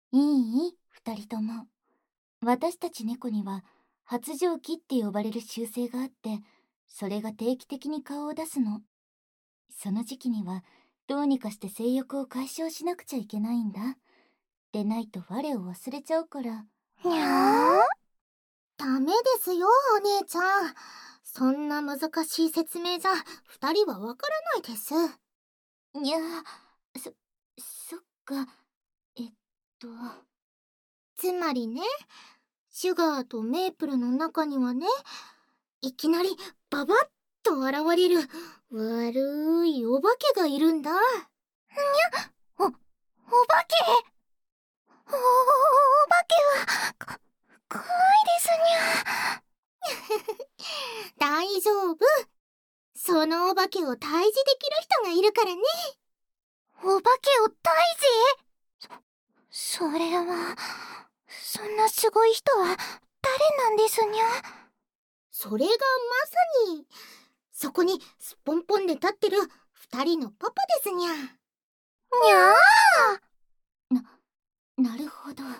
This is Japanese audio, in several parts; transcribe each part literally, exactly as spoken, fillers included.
いい二人とも。私たち猫には発情期って呼ばれる習性があって、それが定期的に顔を出すの。その時期にはどうにかして性欲を解消しなくちゃいけないんだ。でないと我を忘れちゃうから。 にゃー？ダメですよ、お姉ちゃん。そんな難しい説明じゃ二人はわからないです。 にゃー、そ、そっか。えっと。 つまりね、シュガーとメープルの中にはね、いきなりババッと現れる悪いお化けがいるんだ。にゃ、お、お化け？お、お化けは、こ、怖いですにゃ。大丈夫。そのお化けを退治できる人がいるからね。お化けを退治？そ、それは、そんなすごい人は誰なんですにゃ？それがまさに、そこにすっぽんぽんで立ってる二人のパパですにゃ。にゃー。 な、なるほど。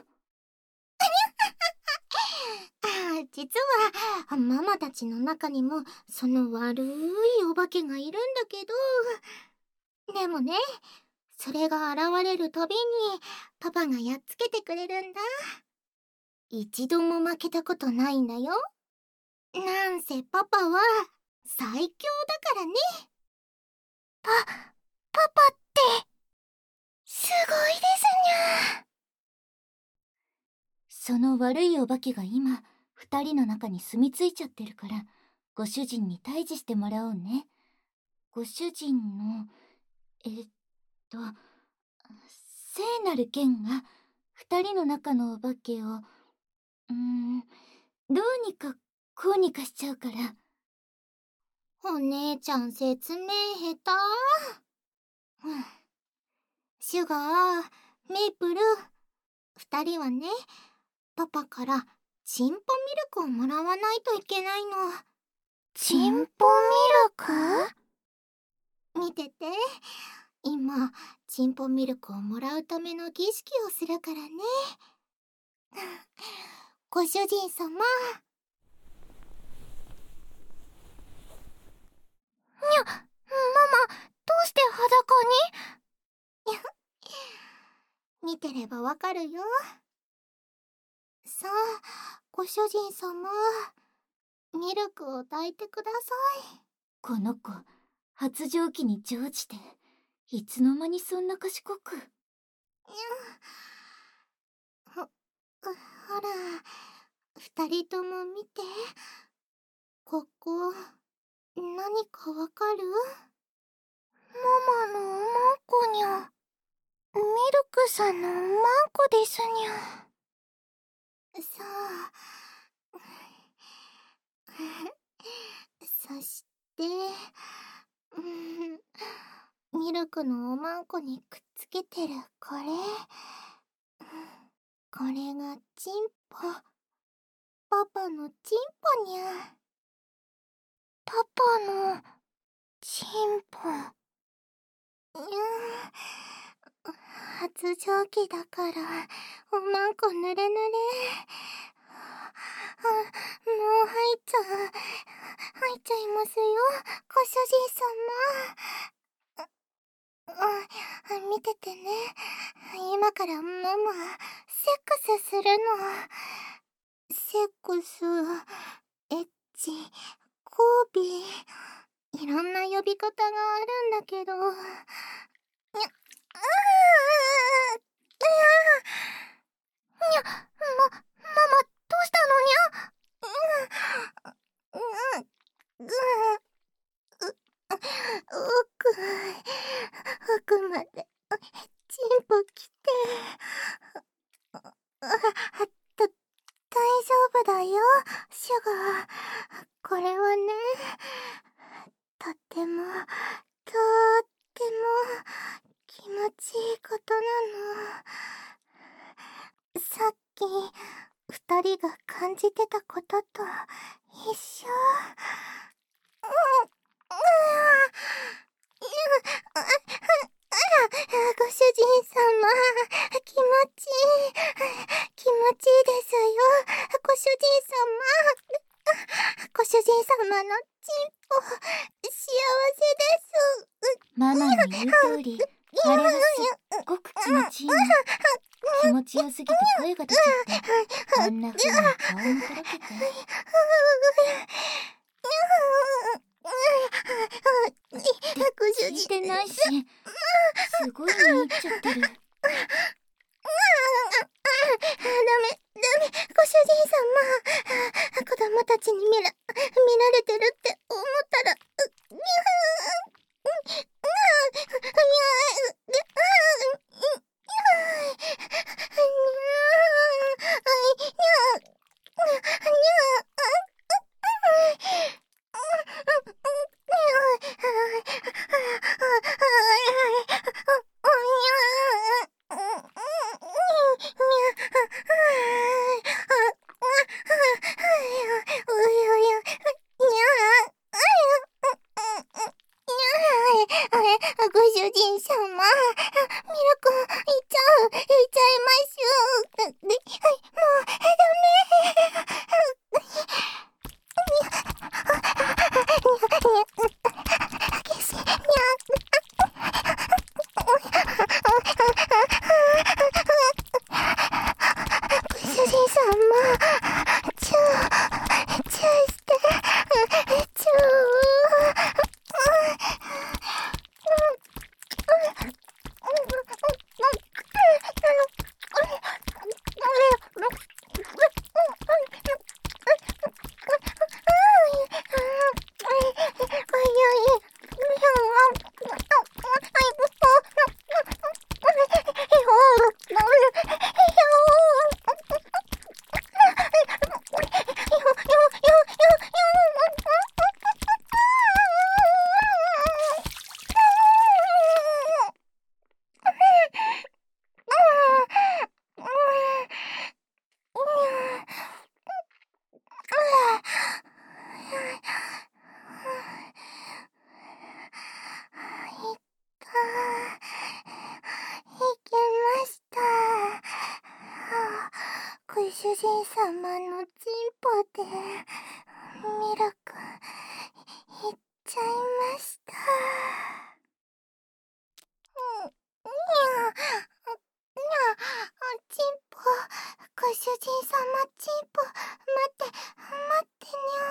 あ、実はママたちの中にもその悪いお化けがいるんだけど、でもね、それが現れるたびにパパがやっつけてくれるんだ。一度も負けたことないんだよ。なんせパパは最強だからね。パ、パパってすごいですにゃ。 その悪いお化けが今二人の中に住み着いちゃってるから、ご主人に退治してもらおうね。ご主人のえっと聖なる剣が二人の中のお化けをうーんどうにかこうにかしちゃうから。 お姉ちゃん説明下手。うん、シュガー、メイプル、二人はね、パパからチンポミルクをもらわないといけないの。 チンポミルク？ 見てて、今チンポミルクをもらうための儀式をするからね。ご主人様。にゃ、ママ、どうして裸に？にゃ、見てればわかるよ。さあ、ご主人様、ミルクを抱いてください。 この子発情期に乗じていつの間にそんな賢く。 ほ、ほら、二人とも見て。ここ、何かわかる？ママのおまんこにゃ。ミルクさんのおまんこですにゃ。そう。そして、うん、ミルクのおまんこにくっつけてるこれ。これがチンポ。パパのチンポにゃ。パパのチンポ。うん。発情期だからおまんこぬれぬれ。あ、もう入っちゃう。入っちゃいますよ、ご主人様。あ、見ててね。今からママ、セックスするの。セックス、エッチ、交尾、いろんな呼び方があるんだけど。にゃ、あー、にゃ、ま、ママ、どうしたのにゃ？うん、うん、うん、奥、奥まで、チンポ来て。あ、あ、だ、大丈夫だよ、シュガー。これはね、とっても、とっても、気持ちいいことなの。さっき、二人が感じてたことと一緒。うん、うん、あら、ご主人様、気持ちいい。気持ちいいですよ。ご主人様。ご主人様のチンポ、幸せです。 ママの言う通り、あれはすっごく気持ちいいの。気持ちよすぎて声が出ちゃって、あんな風に顔もとろけて。聞いてないし、すごい見入っちゃってる。ダメ、 ダメ、ご主人様。子供たちに見ら、見られてるって思ったら、う、にゃー、ご主人様、ミルク、いっちゃう、いっちゃいましゅ。で、はい、もう、ご主人様、チュー、チューして、チュー。ご主人様のチンポでミルクいっちゃいました。うん、にゃ、にゃ、チンポ、ご主人様チンポ、待って、待って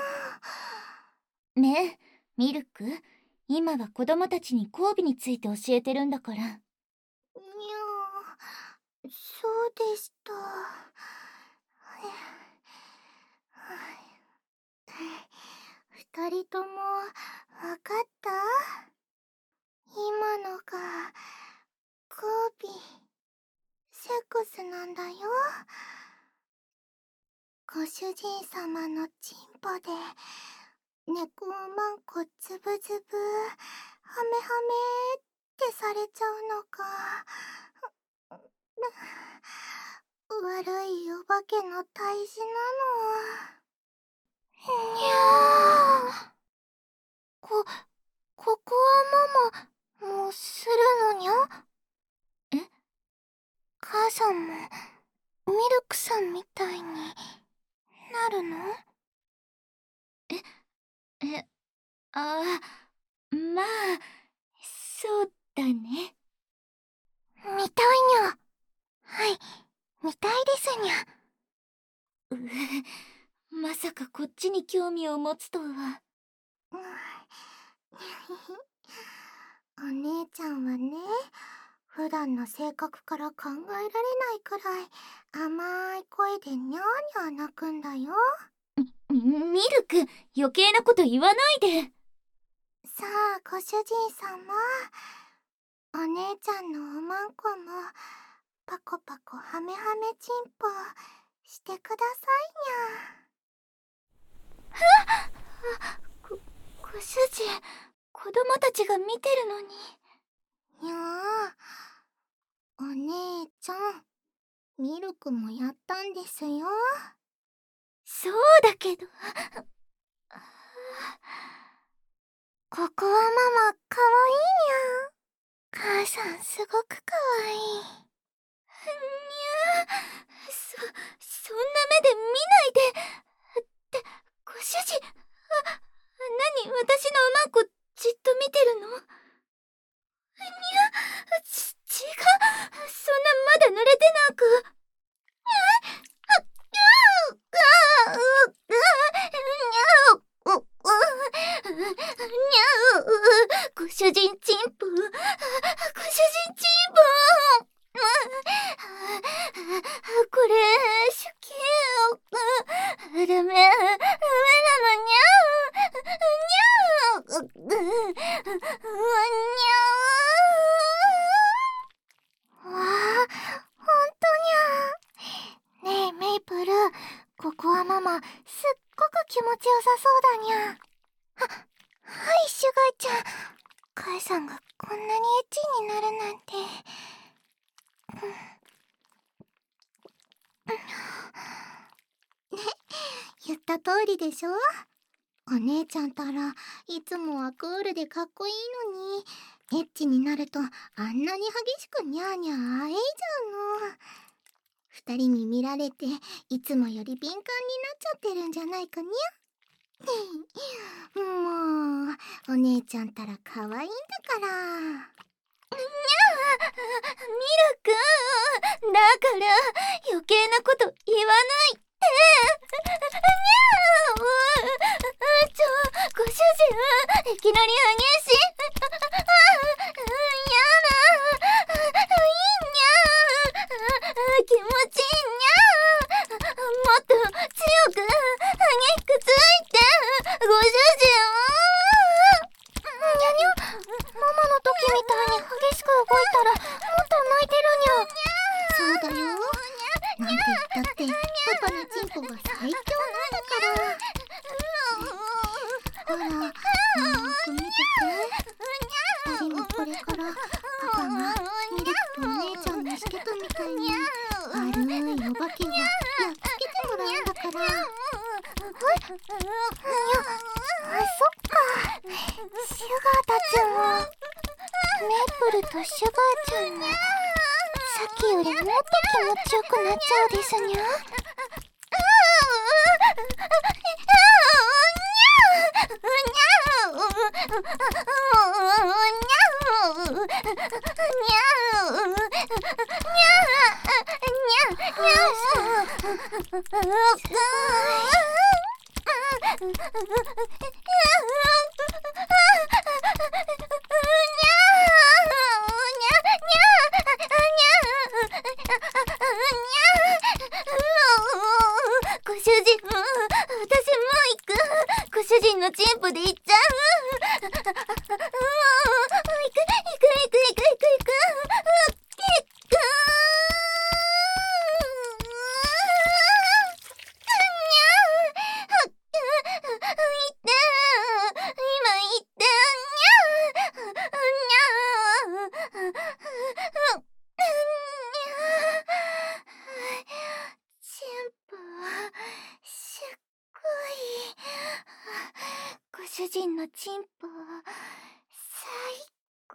にゃ。ねえ、ミルク、今は子供たちに交尾について教えてるんだから。にゃー、そうでした。二人ともわかった？今のが交尾、セックスなんだよ。ご主人様のチンポで猫おまんこつぶつぶ、ハメハメってされちゃうのか。悪いお化けの退治なの。にゃー。こ、ここはママ、もうするのにゃ？ え？ 母さんも、ミルクさんみたいになるの？ え、え、ああ、まあ、そうだね。 見たいにゃ。はい、見たいですにゃ。 うう、まさかこっちに興味を持つとは。 お姉ちゃんはね、普段の性格から考えられないくらい甘い声でニャーニャー泣くんだよ。 ミルク、余計なこと言わないで。 さあ、ご主人様、お姉ちゃんのおまんこもパコパコハメハメチンポしてくださいにゃ。 あ、ご、ご主人、子供たちが見てるのに。 にゃー、お姉ちゃん、ミルクもやったんですよ。 そうだけど。 ここはママ、かわいいにゃ。母さんすごくかわいい。 にゃ。 気持ちよさそうだにゃ。は、はいシュガーちゃん。母さんがこんなにエッチになるなんて。ね、言った通りでしょ。お姉ちゃんたらいつもはクールでかっこいいのに、エッチになるとあんなに激しくニャーニャーあえいじゃうの。二人に見られていつもより敏感になっちゃってるんじゃないかにゃ。もうお姉ちゃんたら可愛いんだから。にゃー、ミルク、だから余計なこと言わないって。にゃー、ちょ、ご主人、いきなり激しい。やだ、いいにゃー、気持ちいいにゃー。もっと強く激しくついて、ご主人。にゃにゃ、ママの時みたいに激しく動いたらもっと泣いてるにゃ。そうだよ、なんて言ったってパパのチンポが最強なんだから。ほら、よーく見てて。二人もこれからパパがミルクとお姉ちゃんにしてたみたいに悪いお化けをやっつけてもらうんだから。はいにゃ、あ、そっか。シュガーたちもメープルとシュガーちゃんもさっきよりもっと気持ちよくなっちゃうですにゃ。ご主人、私もう行く。ご主人のチンポで行っちゃう。行く行く行く行く行く行く。ご主人のチンポ最高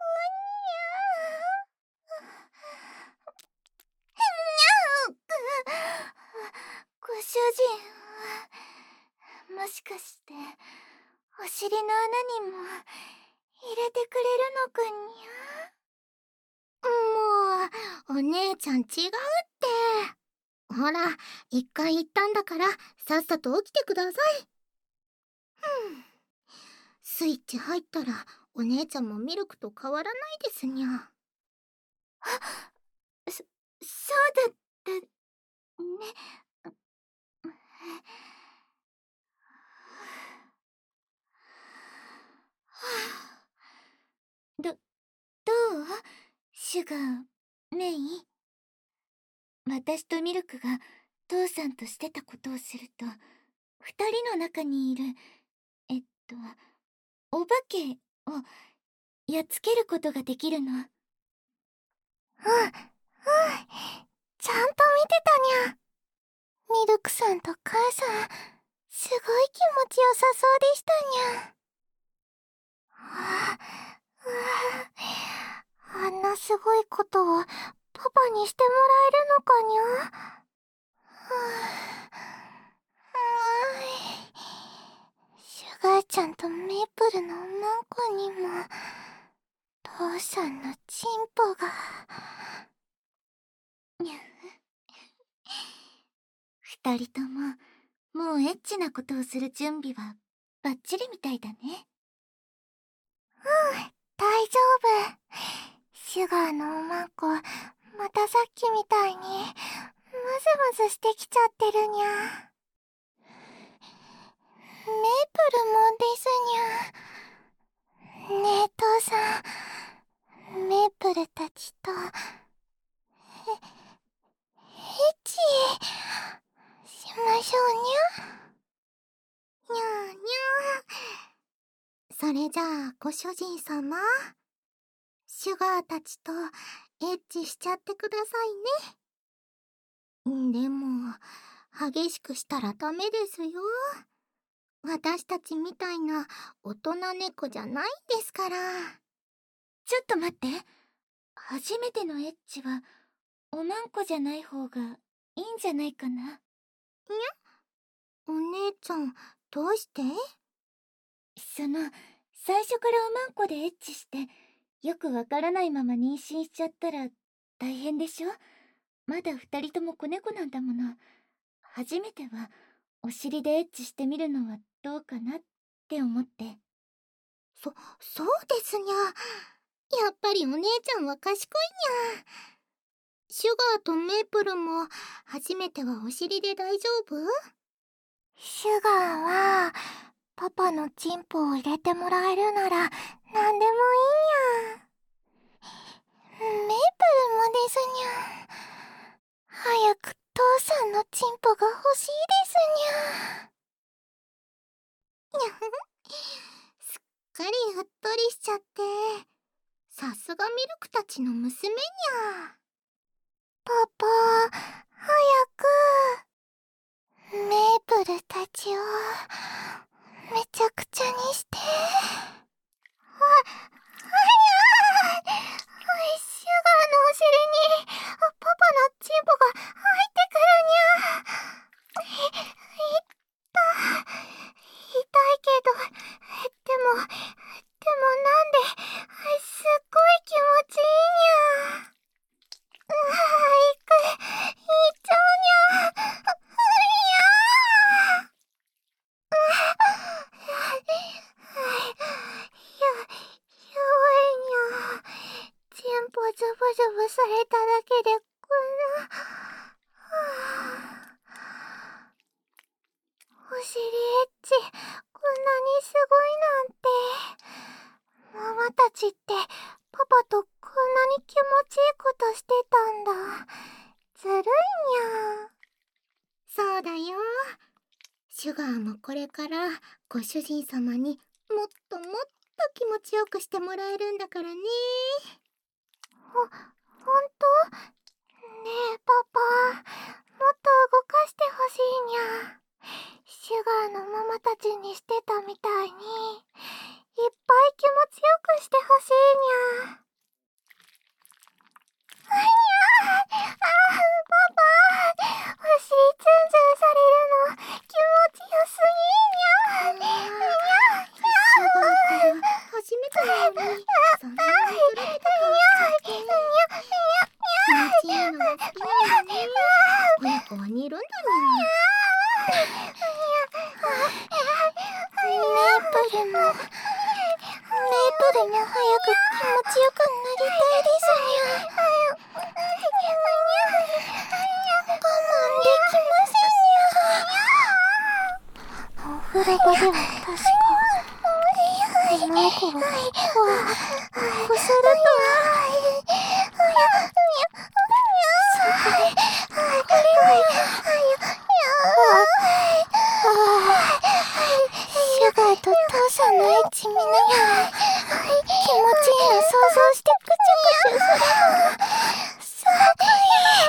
にゃ。にゃご主人、もしかしてお尻の穴にも入れてくれるのかにゃ。もうお姉ちゃん違うって。ほら、一回言ったんだからさっさと起きてください。ふん、スイッチ入ったらお姉ちゃんもミルクと変わらないですにゃ。そ、そうだったね。ど、どうシュガー、メイ。私とミルクが父さんとしてたことをすると、二人の中にいる、えっと、お化けをやっつけることができるの。うん、うん、ちゃんと見てたにゃ。ミルクさんと母さん、すごい気持ちよさそうでしたにゃ。はあ、あんなすごいことをパパにしてもらえるのかにゃ。シュガーちゃんとメープルのマンコにも父さんのチンポが。二人とももうエッチなことをする準備はバッチリみたいだね。うん、大丈夫。シュガーのおまんこまたさっきみたいにムズムズしてきちゃってるにゃ。メープルもですにゃ。ねえ父さん、メープルたちとエッチしましょうにゃ。にそれじゃあご主人様、シュガーたちとエッチしちゃってくださいね。でも激しくしたらダメですよ。私たちみたいな大人猫じゃないんですから。 ちょっと待って。初めてのエッチはおまんこじゃない方がいいんじゃないかな。にゃ？ お姉ちゃん、どうして？ その、最初からおまんこでエッチしてよくわからないまま妊娠しちゃったら大変でしょ。まだ二人とも子猫なんだもの。初めてはお尻でエッチしてみるのはどうかなって思って。 そ、そうですにゃ。やっぱりお姉ちゃんは賢いにゃ。シュガーとメープルも初めてはお尻で大丈夫？シュガーはパパのチンポを入れてもらえるなら何でもいいにゃ。メープルもですにゃ。早く父さんのチンポが欲しいですにゃ。にゃすっかりうっとりしちゃって、さすがミルクたちの娘にゃ。パパ、早くメープルたちをめちゃくちゃにして。は、はやー。シュガーのお尻にパパのチンポが入ってくるにゃ。い、いった痛いけど、でもでもなんですっごい気持ちいいにゃ。うわー、いく、いっちゃうにゃ。いやー。うわや、やばいにゃ。チンポズブズブされただけでこんな、はあ、お尻エッチこんなにすごいなんて。ママたちってパパとこんなに気持ちいいことしてたんだ。ずるいにゃ。そうだよ。シュガーもこれからご主人様にもっともっと気持ちよくしてもらえるんだからね。ほ、ほんと？ねえパパ、もっと動かしてほしいにゃ。シュガーのママたちにしてたみたいにいっぱい気持ちよくしてほしいにゃ。あにゃー。あー、パパ、お尻ツンツンされるの気持ちよすぎーにゃ。にゃシュガーって初めてなのにそんなにずれてた顔しちゃって。気持ちいいのが好きなんだね。この子は似るんだにゃ。メープルもメープルも早く気持ちよくなりたいですにゃ。我慢できませんにゃ。お風呂場では確かこの子はこするとシュガーと父さんのエッチ見ながら気持ちいいの想像してくちゃくちゃするのがすごくいい。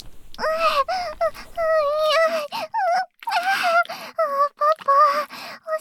パパ、お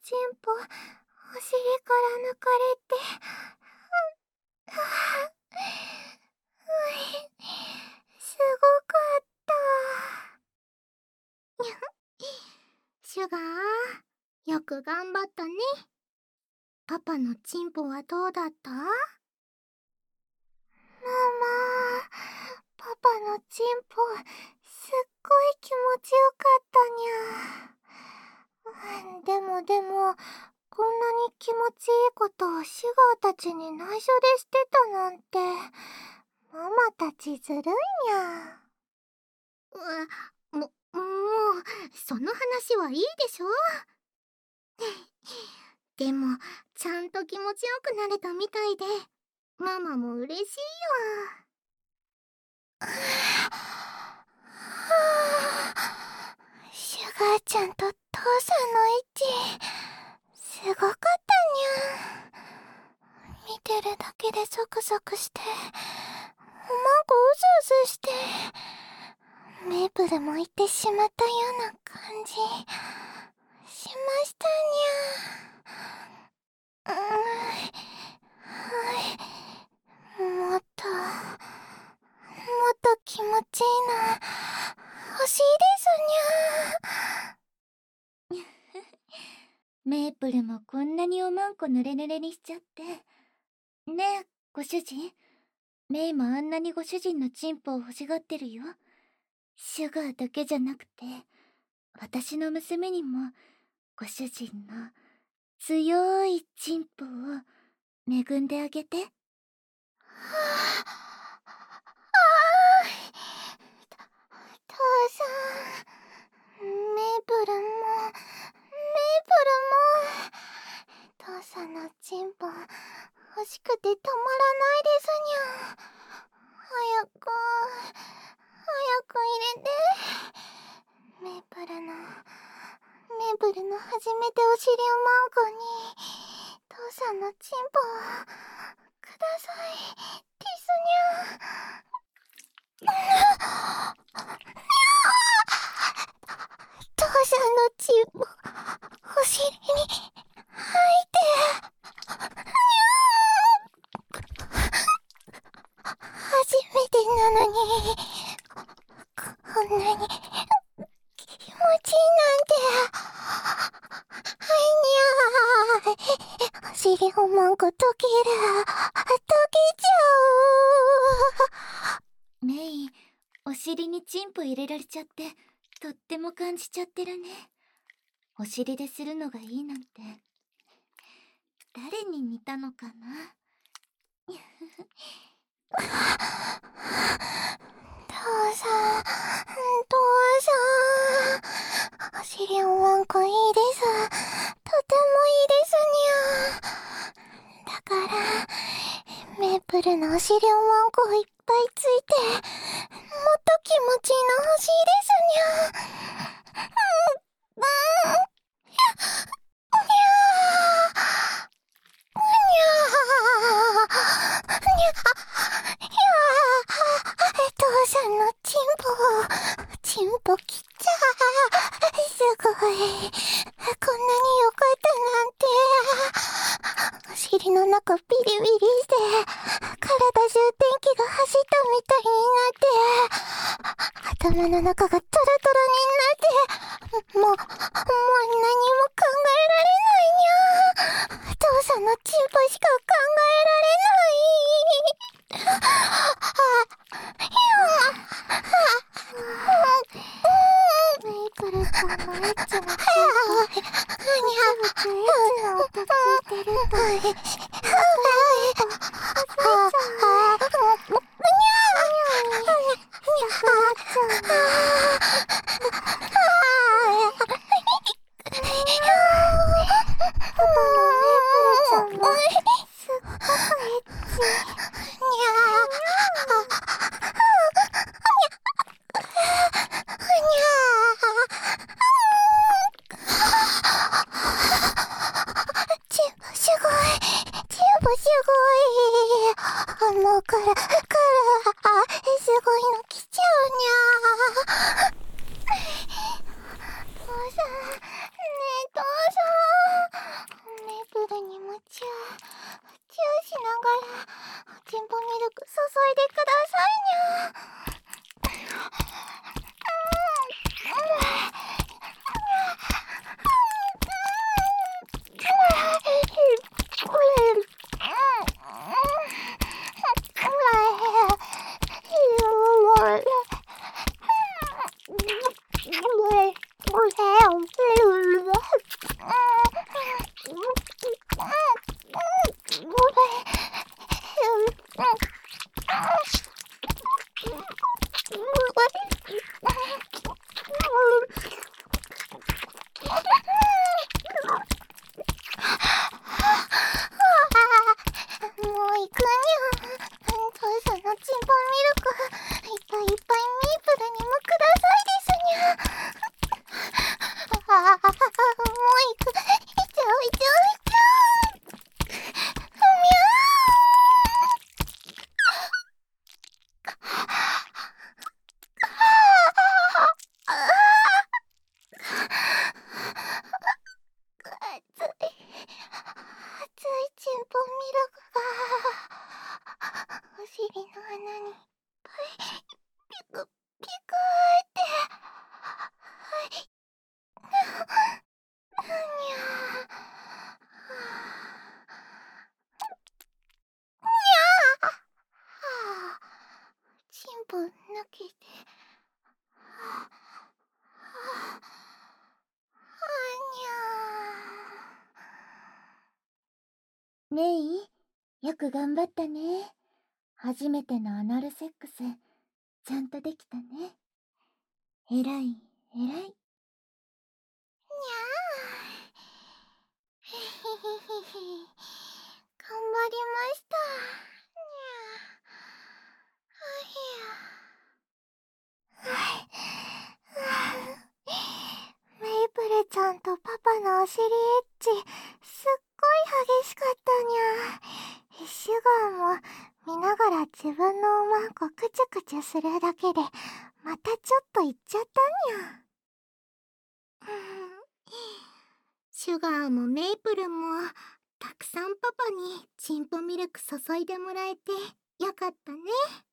チンポ、お尻から抜かれて、うい、すごかった。シュガー、よく頑張ったね。パパのチンポはどうだった？ママ、パパのチンポ、すっごい気持ちよかったにゃ。でもでも、こんなに気持ちいいことをシュガーたちに内緒でしてたなんて、ママたちずるいにゃ。う、も、もう、その話はいいでしょ。でも、ちゃんと気持ちよくなれたみたいで、ママも嬉しいよ。シュガーちゃんと父さんの位置、すごかったにゃ。見てるだけでゾクゾクして、おまんこうずうずして、メープルも行ってしまったような感じしましたにゃ。うーん、はい、もっともっと気持ちいいの欲しいですにゃ。 メープルもこんなにおまんこぬれぬれにしちゃって。ねえ、ご主人。メイもあんなにご主人のチンポを欲しがってるよ。シュガーだけじゃなくて、私の娘にもご主人の強いチンポを恵んであげて。はあ、あー、父さん、メープルも、メープルも、父さんのチンポ欲しくてたまらないですにゃ。早く、早く入れて。メープルの、メープルの初めてお尻をまんこに、父さんのチンポをくださいですにゃ。父さんのチンポ、お尻に入って、初めてなのに、こんなに気持ちいいなんて。はいにゃー。お尻をまんこ溶ける。溶けちゃう。メイ、お尻にチンポ入れられちゃって、とっても感じちゃってるね。お尻でするのがいいなんて、誰に似たのかな。 父さん、父さん、お尻をまんこいいです。とてもいいですにゃ。だから、メープルのお尻をまんこいっぱいついて、もっと気持ちいいの欲しいですにゃ。うん、うん、にゃ、にゃ、にゃ、父さんのチンポ、チンポ切っちゃう。すごい。こんなに良かったなんて。お尻の中ビリビリして、体中電気が走ったみたいになって、頭の中がトロトロになって、もう、もう何も考えられないにゃ。父さんのチンポしか考えられない。メイプルちゃんのエッチなチンポ、ぐつぐつエッチな音聞いてると、また一歩、外れちゃう。にゃーにゃーに、痛くなっちゃうね。パパのメイプルちゃんも、すっごくエッチ。にゃー。もうから、から、すごいの来ちゃうにゃー。父さん、ねえ父さん。 けて。はあ、はあ、 はにゃー。メイ、よく頑張ったね。初めてのアナルセックス、ちゃんとできたね。えらい、えらい。 にゃー。へへへへへ。頑張りました。にゃー。あひゃ。メイプルちゃんとパパのお尻エッチ、すっごい激しかったにゃ。シュガーも見ながら自分のおまんこクチュクチュするだけでまたちょっといっちゃったにゃ。シュガーもメイプルもたくさんパパにチンポミルク注いでもらえてよかったね。